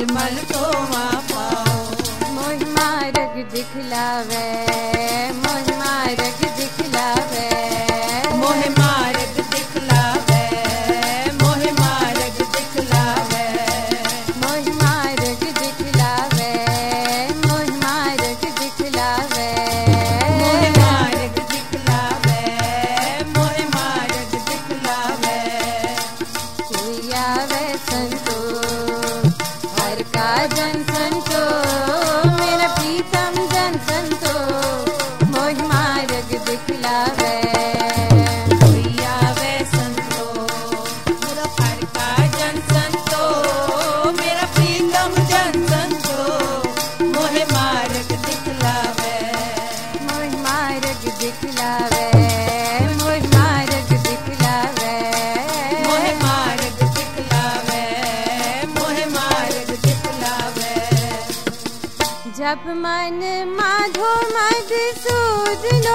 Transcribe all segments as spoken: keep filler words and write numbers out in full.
मलमल तोमा पाओ। मोहि मार्ग दिखलावे मोहि मार्ग दिखलावे मोहि मार्ग दिखलावे मोहि मार्ग दिखलावे मोहि मार्ग दिखलावे मोहि मार्ग दिखलावे मोहि मार्ग दिखलावे मोहि मार्ग दिखलावे। कोई आवे संतो हर का जन संतो मेरा प्रीतम जन संतो मोहि मार्ग दिखलावे। कोई आवे संतो मेरा हर का जन संतो मेरा प्रीतम जन संतो मोहि मार्ग दिखलावे। मोहि मार्ग दिखलावे मोहि मार्ग दिखलावे मोहि मार्ग दिखलावे मोहि मार्ग दिखलावे। जब मन माधो मधुसूदनो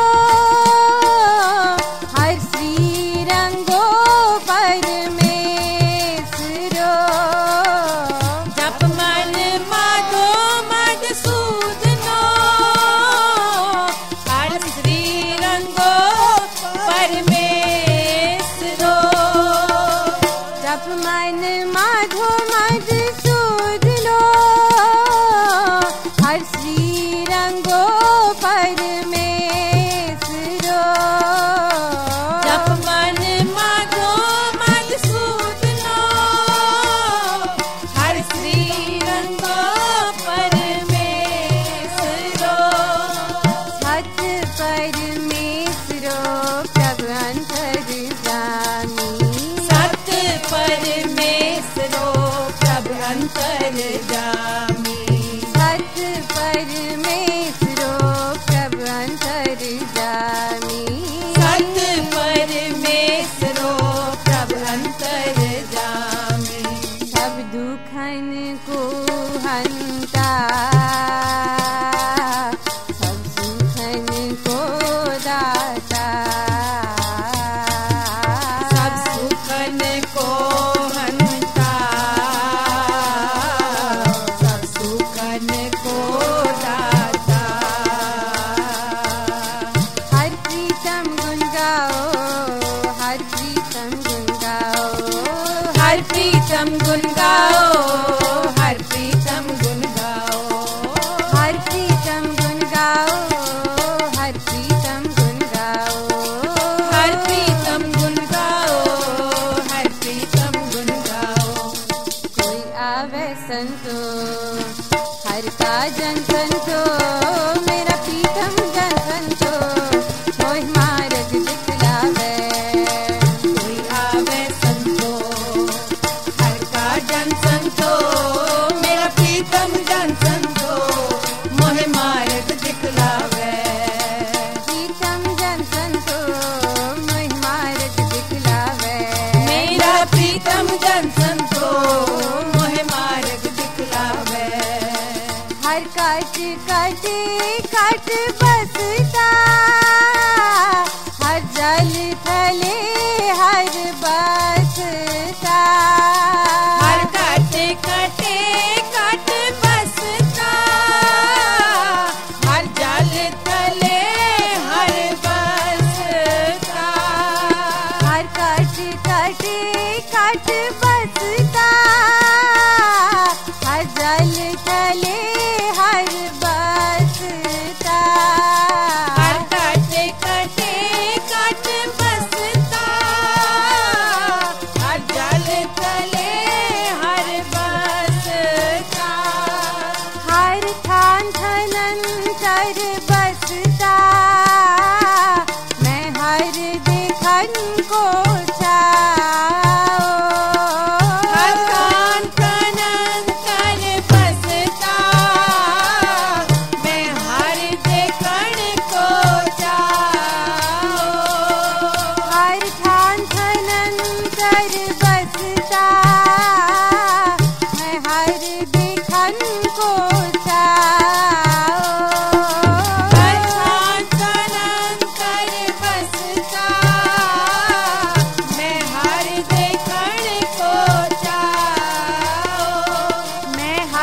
हर श्री रंगो परमेश्वरो। जप मन माधो मधुसूदनो हर श्री रंगो परमेश्वरो। जब मन माधो मधुसूदनो हर श्री रंगो परमेश्वरो। जप मन माधो मधुसूदनो हर श्री रंगो परमेश्वरो। सत परमेश्वरो प्रभु अंतर्यामी सत परमेश्वरो प्रभु अंतर्यामी। सत परमेश्वरो प्रभु अंतर्यामी। सत परमेश्वरो प्रभु अंतर्यामी। सब दुखन को हंता सब सुखन को दाता। सब सुखन को हंता सब सुखन को दाता। हर प्रीतम गुण गाओ हर प्रीतम गुण गाओ हर प्रीतम गुण गाओ हर प्रीतम गुण गाओ हर प्रीतम गुण गाओ हर प्रीतम गुण गाओ हर प्रीतम गुण गाओ हर प्रीतम गुण गाओ। कोई आवे संतो हर का जन संतो मेरा प्रीतम जन संतो मोहि मार्ग दिखलावे। कोई आवे संतो हर का जन संतो मेरा प्रीतम जन संतो मोहि मार्ग दिखलावे। प्रीतम जन संतो मोहि मार्ग दिखलावे। मेरा प्रीतम जन संतो मोहि मार्ग दिखलावे। हर काट काटे काट बसता हर जल थले हर बसता। हर काटे काटे काट बसता हर जल तले हर बसता। हर काट काटे काट बसता हर जल थले हर बसता।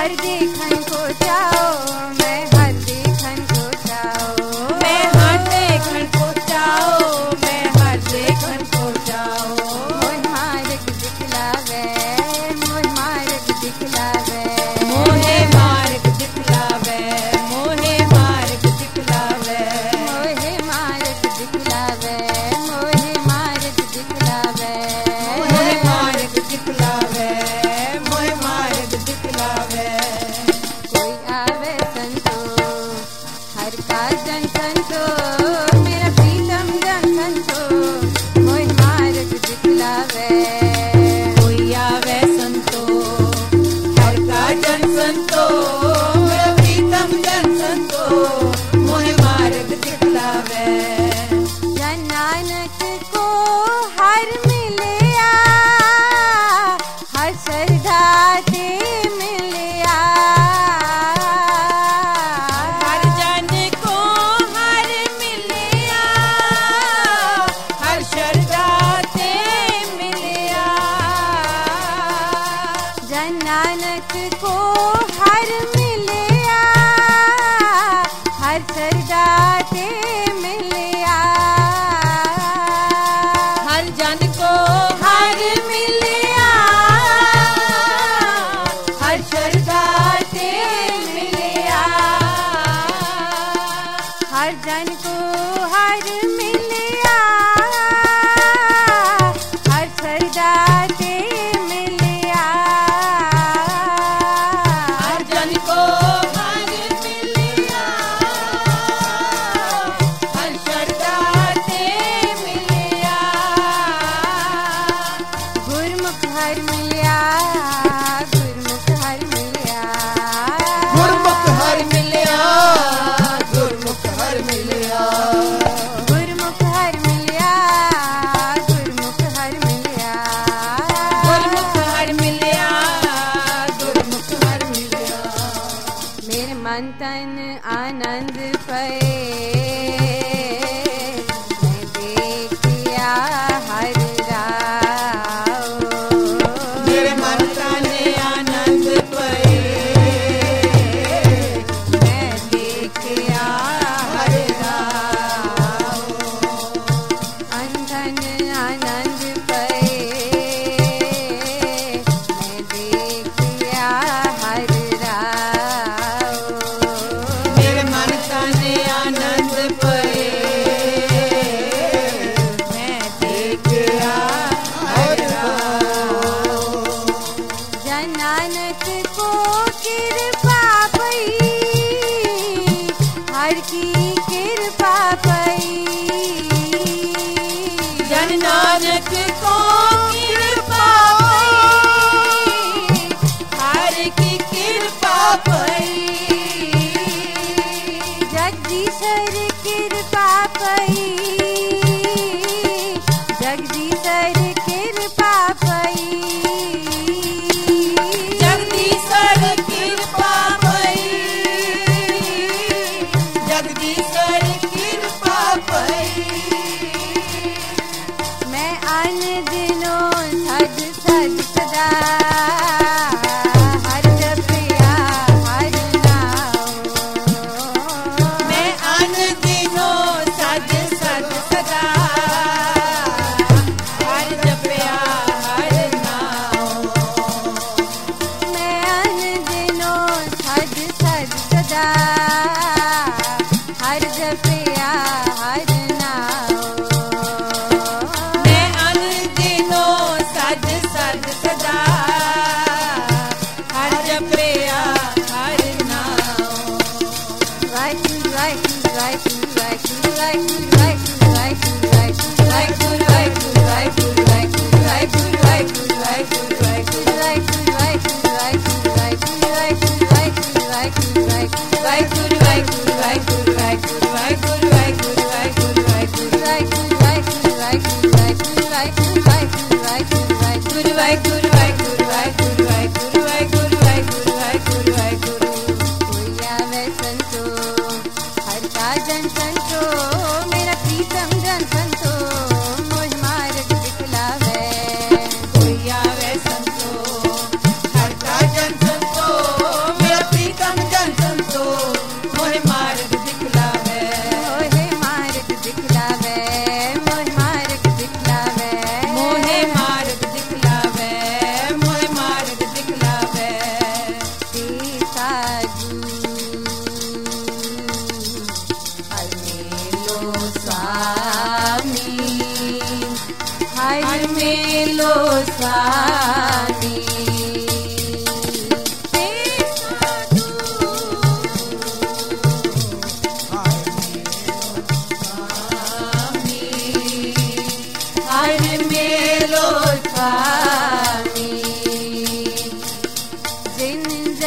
हर देखन को जाओ मैं हर देखन को जाओ मैं हर देखन को जाओ मैं हर देखन को जाओ मोह मार्ग दिखलावे मोह मार्ग दिखलावे मोहे मार्ग दिखलावे मोहे मार्ग दिखलावे मोहे मार्ग दिखलावे मोहे मार्ग दिखलावे मोहे मार्ग दिखलावे मोहे मार्ग दिखलावे कोई आवे संतो हर का जन संतो मेरा प्रीतम जन संतो मोह मार्ग दिखलावे कोई आवे संतो हर का जन संतो मेरा प्रीतम जन संतो मोहे मार्ग दिखलावे जन नानक को हर मिलिया हर श्रद्धा ते मिलिया हर जन को हर मिलिया हर श्रद्धा ते मिलिया जन नानक को हर मिलिया हर श्रद्धा ते मिलिया हर जन को हर मिलिया हर श्रद्धा ते मिलिया हर जन को हर मिलिया हर श्रद्धा ते मिलिया हर जन को हर मिलिया हर श्रद्धा ते मिलिया गुरमुख हर मिलिया गुरमुख हर मिलिया गुरमुख हर मिलिया गुरमुख हर मिलिया गुरमुख हर मिलिया गुरमुख हर मिलिया गुरमुख हर मिलिया गुरमुख हर मिलिया मेरे मन तन आनंद पे मैं देखिया हर राव मेरे मन तने आनंद पे मैं देखिया हर राव अंधन आनंद पे मैं देखिया हर राव मेरे मन तने आनंद पे मैं देखिया हर राव जन नानक को कृपा पई हर की कृपा पई जन नानक को कृपा पई हर की कृपा पई जगदीशर कृपा पई जगदीशर कृपा पई जगदीशर कृपा पई जगदीशर कृपा पई मैं अन दिनों